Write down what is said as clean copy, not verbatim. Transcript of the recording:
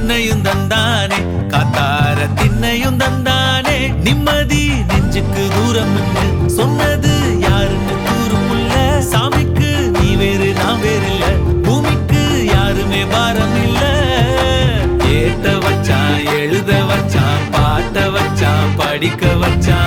உன்னையும் தந்தானே, காத்தார திண்ணையும் தந்தானே. நிம்மதி நெஞ்சுக்கு தூரம் சொன்னது யாருன்னு கூறுமுல்ல. சாமிக்கு நீ வேறு நான் வேறு இல்ல, பூமிக்கு யாருமே பாரம் இல்ல. ஏத்த வச்சான் எழுத வச்சான் பாட்ட வச்சான் படிக்க வச்சான்.